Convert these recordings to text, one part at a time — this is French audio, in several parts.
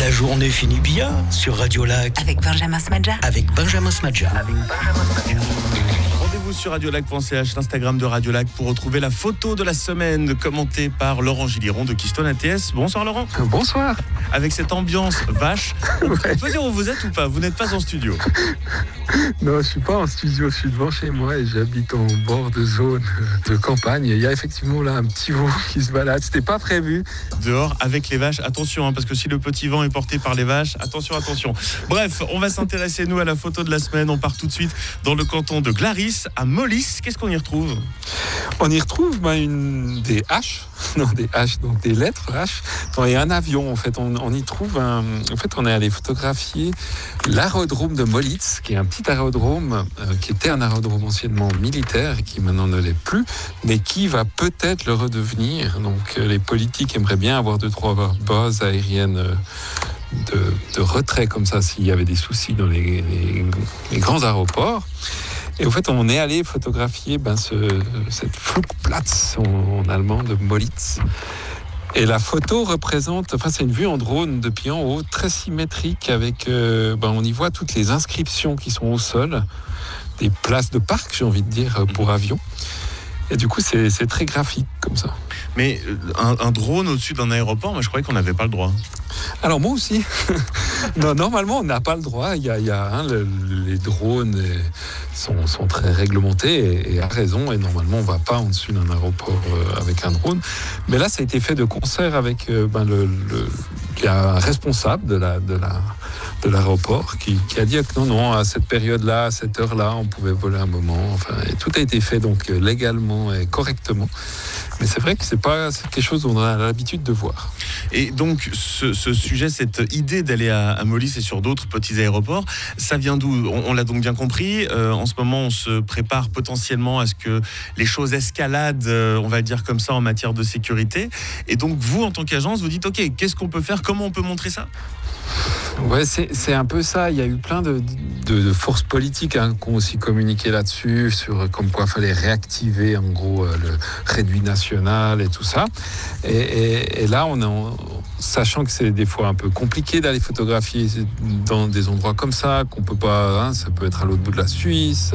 La journée finit bien sur Radio Lac. Avec Benjamin Smadja. Rendez-vous sur radiolac.ch, l'Instagram de Radio Lac, pour retrouver la photo de la semaine commentée par Laurent Gilliron de Keystone ATS. Bonsoir Laurent. Bonsoir. Avec cette ambiance vache, on peut dire où vous êtes ou pas? Vous n'êtes pas en studio? Non, je suis pas en studio, je suis devant chez moi et j'habite en bord de zone de campagne. Il y a effectivement là un petit veau qui se balade, c'était pas prévu. Dehors avec les vaches, attention, parce que si le petit vent est porté par les vaches, attention. Bref, on va s'intéresser nous à la photo de la semaine. On part tout de suite dans le canton de Glaris, à Molis. Qu'est-ce qu'on y retrouve? On y retrouve des haches, donc des lettres H. Et un avion, en fait. On y trouve on est allé photographier l'aérodrome de Molitz, qui est un petit aérodrome qui était un aérodrome anciennement militaire, qui maintenant ne l'est plus, mais qui va peut-être le redevenir. Donc les politiques aimeraient bien avoir 2-3 bases aériennes de retrait comme ça s'il y avait des soucis dans les grands aéroports. Et en fait, on est allé photographier cette Flugplatz en allemand de Molitz. Et la photo représente, c'est une vue en drone depuis en haut, très symétrique, avec, on y voit toutes les inscriptions qui sont au sol, des places de parc, j'ai envie de dire, pour avions. Et du coup, c'est très graphique comme ça. Mais un drone au-dessus d'un aéroport, moi je croyais qu'on n'avait pas le droit. Alors moi aussi. Non, normalement on n'a pas le droit. Les drones sont très réglementés et à raison. Et normalement on ne va pas en dessus d'un aéroport avec un drone. Mais là ça a été fait de concert avec il y a un responsable de l'aéroport qui a dit que non, à cette période-là, à cette heure-là, on pouvait voler un moment. Et tout a été fait donc légalement et correctement. Mais c'est vrai que c'est quelque chose qu'on a l'habitude de voir. Et donc, ce sujet, cette idée d'aller à Molis et sur d'autres petits aéroports, ça vient d'où? On l'a donc bien compris. En ce moment, on se prépare potentiellement à ce que les choses escaladent, on va le dire comme ça, en matière de sécurité. Et donc, vous, en tant qu'agence, vous dites, OK, qu'est-ce qu'on peut faire? Comment on peut montrer ça? Ouais, c'est un peu ça. Il y a eu plein de forces politiques qui ont aussi communiqué là-dessus, sur comme quoi il fallait réactiver en gros le réduit national et tout ça. Et là, sachant que c'est des fois un peu compliqué d'aller photographier dans des endroits comme ça, qu'on peut pas, ça peut être à l'autre bout de la Suisse,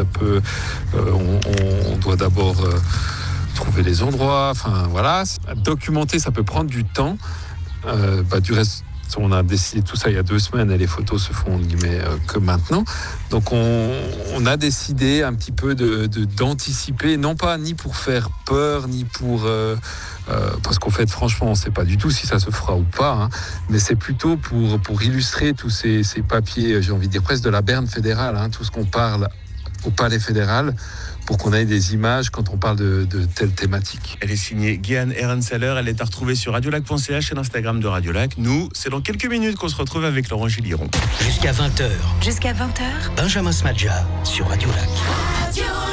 on doit d'abord trouver les endroits. Documenter, ça peut prendre du temps. Du reste. On a décidé tout ça il y a 2 semaines et les photos se font que maintenant. Donc on a décidé un petit peu d'anticiper, non pas ni pour faire peur, ni pour... parce qu'en fait, franchement, on ne sait pas du tout si ça se fera ou pas, mais c'est plutôt pour illustrer tous ces papiers, j'ai envie de dire presque de la berne fédérale, tout ce qu'on parle au palais fédéral, pour qu'on ait des images quand on parle de telle thématique. Elle est signée Guéane Ehrenseller, elle est à retrouver sur radiolac.ch et l'Instagram de Radio Lac. Nous, c'est dans quelques minutes qu'on se retrouve avec Laurent Gilliron. Jusqu'à 20h. Jusqu'à 20h. Benjamin Smadja sur Radio Lac.